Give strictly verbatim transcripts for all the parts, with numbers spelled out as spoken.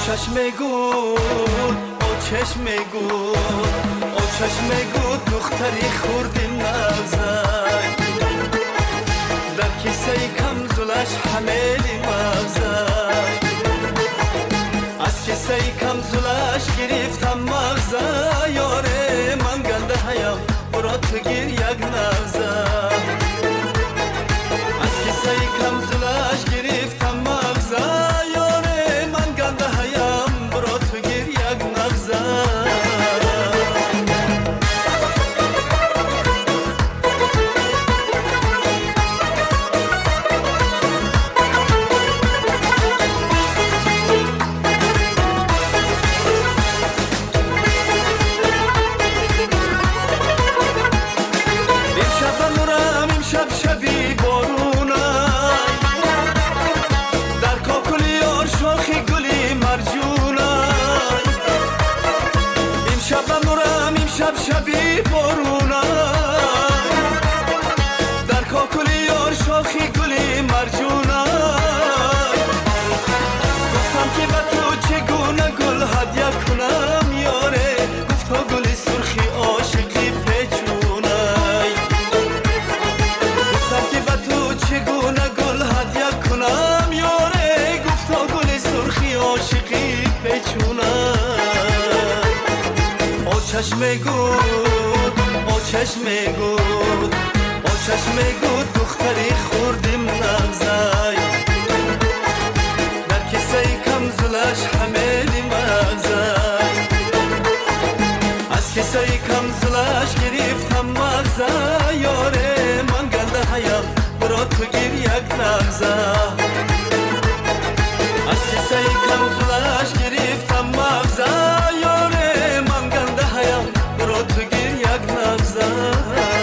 چشم گود او چشم گود او چشم گود دختری خوردیم نازای در کیسه کم زلش حملی مغزای از کیسه کم زلش گرفتم مغزای یاره من گنده هیم برا تو گیر یک نغزای از کیسه کم زلش گرفتم مغزای یاره من گنده هیم برا تو گیر یک نغزای شبی بارونای در کاکلی یار شاخی گلی مرجونای گفتم که به تو چگونه گل هدیه کنم یاره گفتا گلی سرخی عاشقی پیچونای گفتم که به تو چگونه گل هدیه کنم یاره گفتا گلی سرخی عاشقی پیچونای چشم گود او چشم گود او چشم گود دختری خوردیم نغزای در کیسه کم زلش حملی مغزای از کیسه کم زلش گرفتم مغزای یاره من گنده هیم برا تو گیر یک نغزای از کیسه کم زلش گرفتم مغزای یاره من گنده هیم برا تو گیر یک نغزای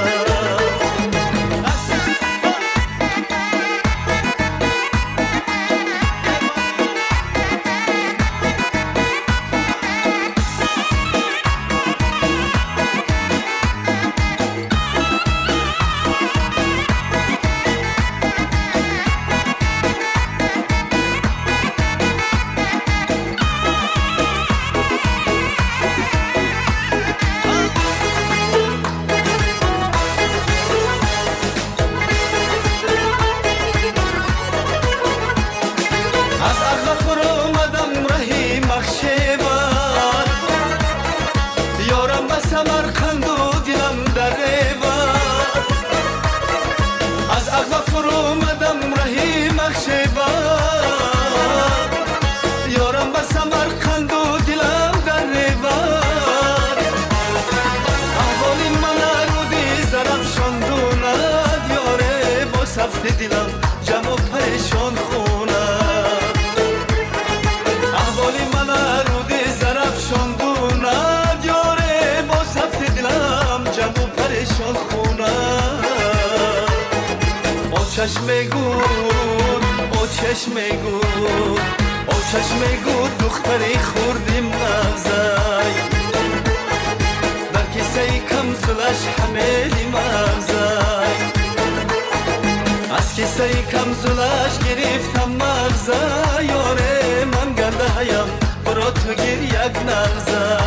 از عقب فرو اومدم رهی مخشبا یارم به سمرقند و دلم در ریوان احوالی من رودی زرفشاندوند یاره با سفت دلم جمع و پریشان خوند احوالی من رودی زرفشاندوند یاره با سفت دلم جمع و پریشان خوند چشم گود او چشم گود او چشم گود دختری خوردیم نغزای در کیسه کم زلش حملی مغزای از کیسه کم زلش گرفتم مغزای یاره من گنده هیم برا تو گیر یک نغزای